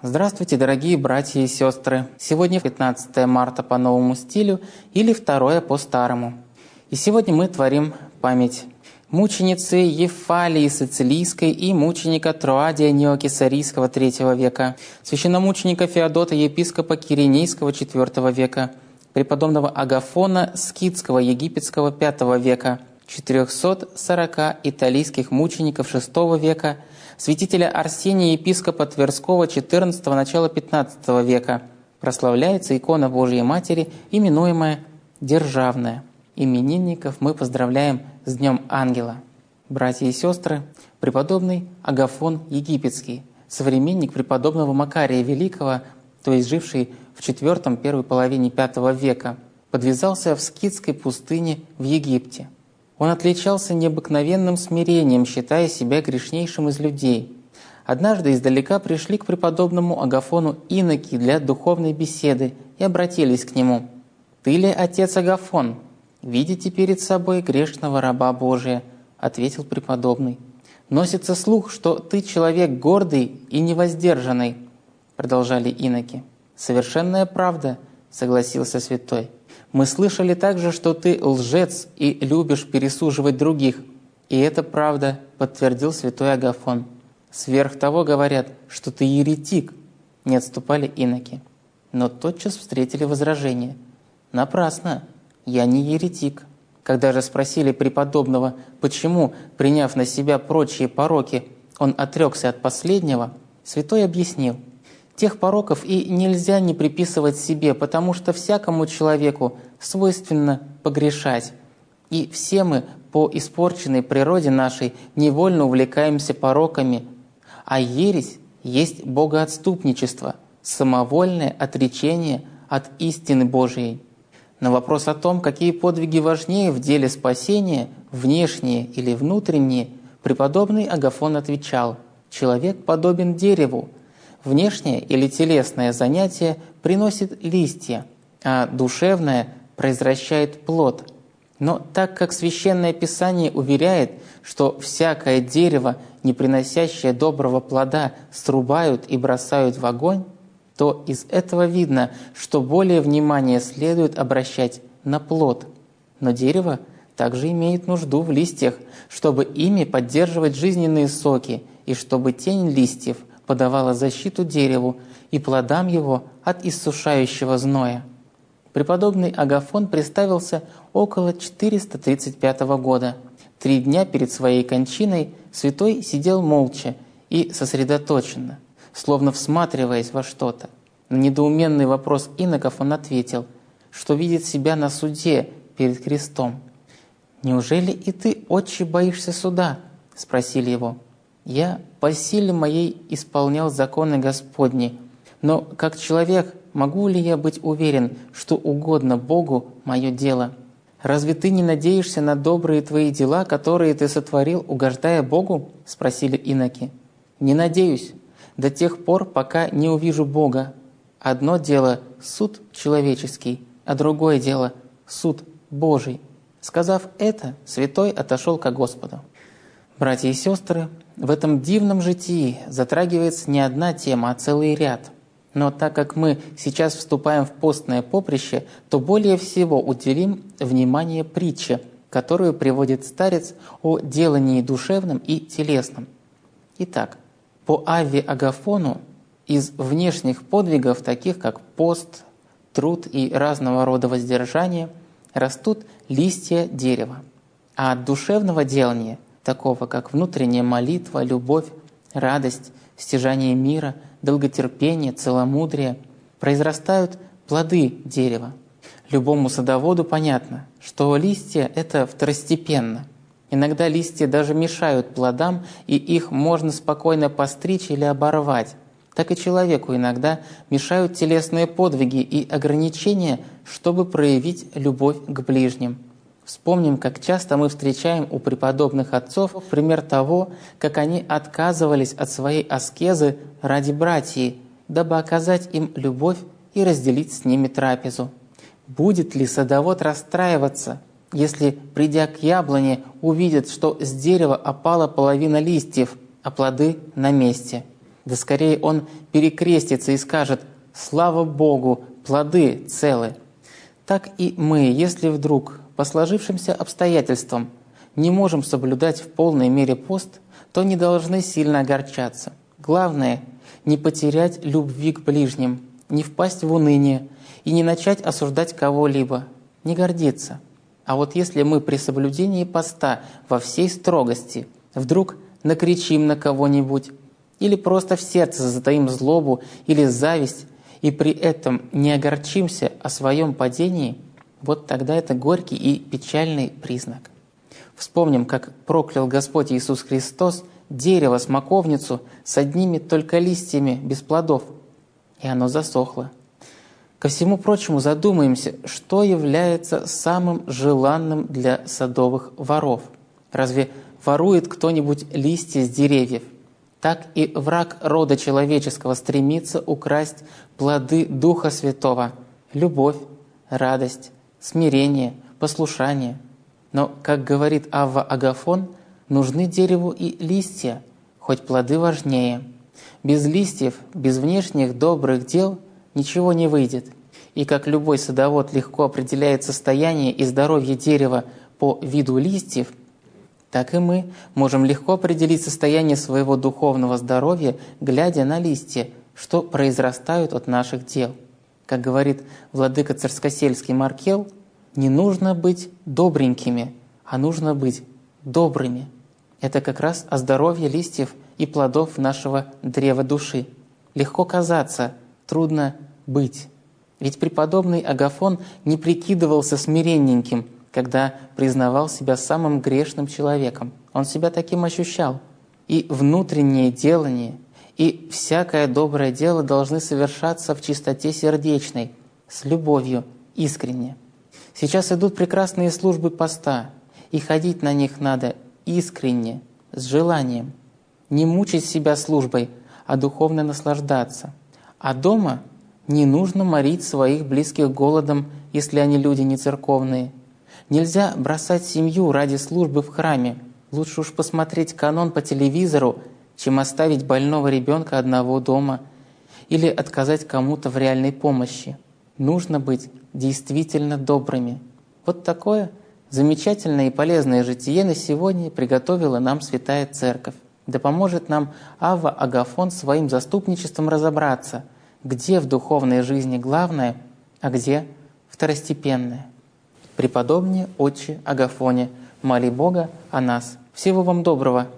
Здравствуйте, дорогие братья и сестры! Сегодня 15 марта по новому стилю или 2 по старому. И сегодня мы творим память мученицы Ефалии Сицилийской и мученика Троадия Неокесарийского III века, священномученика Феодота епископа Киринейского IV века, преподобного Агафона Скитского Египетского V века, 440 италийских мучеников VI века, святителя Арсения епископа Тверского XIV начала XV века. Прославляется икона Божьей Матери, именуемая Державная. Именинников мы поздравляем с Днем Ангела. Братья и сестры, преподобный Агафон Египетский, современник преподобного Макария Великого, то есть живший в первой половине V века, подвязался в Скитской пустыне в Египте. Он отличался необыкновенным смирением, считая себя грешнейшим из людей. Однажды издалека пришли к преподобному Агафону иноки для духовной беседы и обратились к нему. «Ты ли отец Агафон? Видите перед собой грешного раба Божия», — ответил преподобный. «Носится слух, что ты человек гордый и невоздержанный», — продолжали иноки. «Совершенная правда», — согласился святой. «Мы слышали также, что ты лжец и любишь пересуживать других». И это правда, подтвердил святой Агафон. «Сверх того говорят, что ты еретик», — не отступали иноки. Но тотчас встретили возражение. «Напрасно, я не еретик». Когда же спросили преподобного, почему, приняв на себя прочие пороки, он отрекся от последнего, святой объяснил: «Тех пороков и нельзя не приписывать себе, потому что всякому человеку свойственно погрешать. И все мы по испорченной природе нашей невольно увлекаемся пороками, а ересь есть богоотступничество, самовольное отречение от истины Божией». На вопрос о том, какие подвиги важнее в деле спасения, внешние или внутренние, преподобный Агафон отвечал: «Человек подобен дереву. Внешнее или телесное занятие приносит листья, а душевное произвращает плод. Но так как Священное Писание уверяет, что всякое дерево, не приносящее доброго плода, срубают и бросают в огонь, то из этого видно, что более внимания следует обращать на плод. Но дерево также имеет нужду в листьях, чтобы ими поддерживать жизненные соки и чтобы тень листьев подавала защиту дереву и плодам его от иссушающего зноя». Преподобный Агафон представился около 435 года. 3 дня перед своей кончиной святой сидел молча и сосредоточенно, словно всматриваясь во что-то. На недоуменный вопрос иноков он ответил, что видит себя на суде перед крестом. «Неужели и ты, отче, боишься суда?» – спросили его. «Я по силе моей исполнял законы Господни, но как человек могу ли я быть уверен, что угодно Богу мое дело? Разве ты не надеешься на добрые твои дела, которые ты сотворил, угождая Богу?» – спросили иноки. «Не надеюсь, до тех пор, пока не увижу Бога. Одно дело – суд человеческий, а другое дело – суд Божий». Сказав это, святой отошел ко Господу. Братья и сестры, в этом дивном житии затрагивается не одна тема, а целый ряд. Но так как мы сейчас вступаем в постное поприще, то более всего уделим внимание притче, которую приводит старец о делании душевном и телесном. Итак, по Авве Агафону из внешних подвигов, таких как пост, труд и разного рода воздержания, растут листья дерева. А от душевного делания, такого как внутренняя молитва, любовь, радость, стяжание мира, долготерпение, целомудрие, произрастают плоды дерева. Любому садоводу понятно, что листья — это второстепенно. Иногда листья даже мешают плодам, и их можно спокойно постричь или оборвать. Так и человеку иногда мешают телесные подвиги и ограничения, чтобы проявить любовь к ближним. Вспомним, как часто мы встречаем у преподобных отцов пример того, как они отказывались от своей аскезы ради братьев, дабы оказать им любовь и разделить с ними трапезу. Будет ли садовод расстраиваться, если, придя к яблоне, увидит, что с дерева опала половина листьев, а плоды на месте? Да скорее он перекрестится и скажет: «Слава Богу, плоды целы». Так и мы, если вдруг по сложившимся обстоятельствам не можем соблюдать в полной мере пост, то не должны сильно огорчаться. Главное — не потерять любви к ближним, не впасть в уныние и не начать осуждать кого-либо, не гордиться. А вот если мы при соблюдении поста во всей строгости вдруг накричим на кого-нибудь или просто в сердце затаим злобу или зависть, и при этом не огорчимся о своем падении, вот тогда это горький и печальный признак. Вспомним, как проклял Господь Иисус Христос дерево, смоковницу с одними только листьями без плодов, и оно засохло. Ко всему прочему задумаемся, что является самым желанным для садовых воров. Разве ворует кто-нибудь листья с деревьев? Так и враг рода человеческого стремится украсть плоды Духа Святого — любовь, радость, смирение, послушание. Но, как говорит Авва Агафон, нужны дереву и листья, хоть плоды важнее. Без листьев, без внешних добрых дел ничего не выйдет. И как любой садовод легко определяет состояние и здоровье дерева по виду листьев, так и мы можем легко определить состояние своего духовного здоровья, глядя на листья, что произрастают от наших дел. Как говорит владыка Царскосельский Маркел, не нужно быть добренькими, а нужно быть добрыми. Это как раз о здоровье листьев и плодов нашего древа души. Легко казаться, трудно быть. Ведь преподобный Агафон не прикидывался смиренненьким, когда признавал себя самым грешным человеком. Он себя таким ощущал. И внутреннее делание, и всякое доброе дело должны совершаться в чистоте сердечной, с любовью, искренне. Сейчас идут прекрасные службы поста, и ходить на них надо искренне, с желанием. Не мучить себя службой, а духовно наслаждаться. А дома не нужно морить своих близких голодом, если они люди не церковные. Нельзя бросать семью ради службы в храме. Лучше уж посмотреть канон по телевизору, чем оставить больного ребенка одного дома или отказать кому-то в реальной помощи. Нужно быть действительно добрыми. Вот такое замечательное и полезное житие на сегодня приготовила нам Святая Церковь. Да поможет нам Авва Агафон своим заступничеством разобраться, где в духовной жизни главное, а где второстепенное. Преподобнее Отче Агафоне, моли Бога о нас. Всего вам доброго!